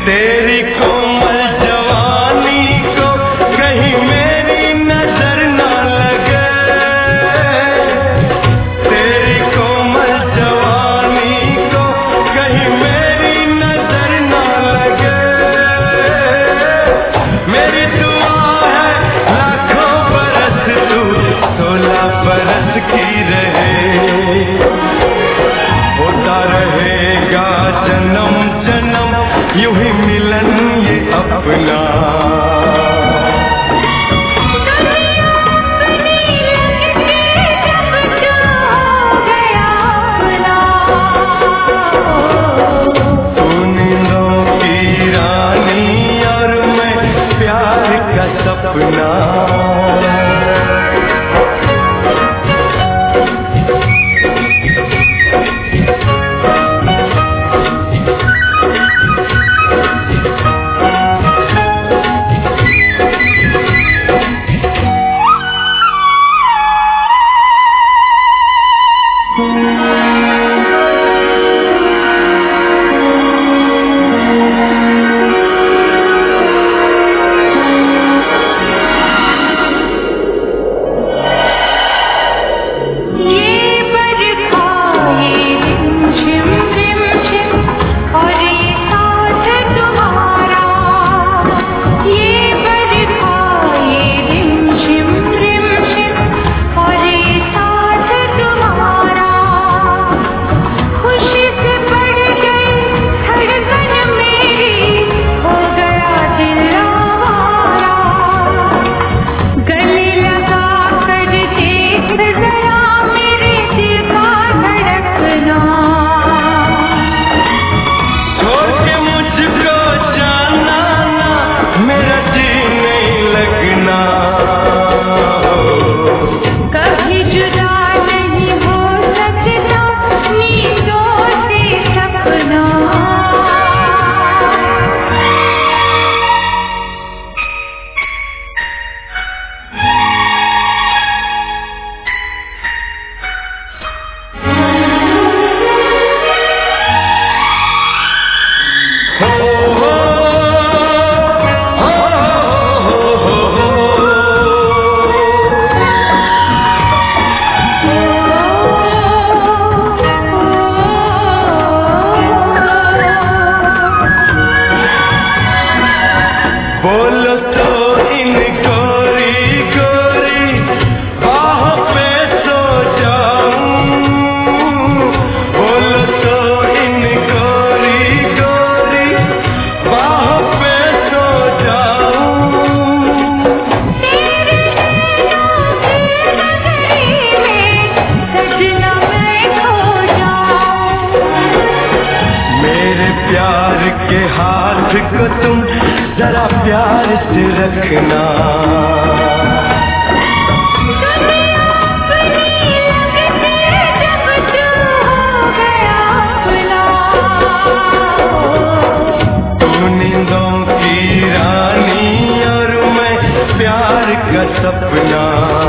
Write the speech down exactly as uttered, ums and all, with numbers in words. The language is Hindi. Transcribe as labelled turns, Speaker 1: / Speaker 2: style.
Speaker 1: तेरी कोमल जवानी को कहीं मेरी नजर न लगे, तेरी कोमल जवानी को कहीं मेरी नजर न लगे। मेरी दुआ है लाखों बरस तू सोलह बरस की रहे, होता रहेगा जन्म जन्म यूं ही मिलन ये अपना। तू नींदों की रानी और मैं प्यार का सपना। बोलो तो इन गोरी गोरी बाहों पे सो जाऊं, बोलो तो इन गोरी गोरी बाहों पे सो जाऊं। तेरे सजना मैं खो जाऊं। मेरे प्यार के हाथ को तुम जरा प्यार से रखना। तू नींदों की रानी और मैं प्यार का सपना।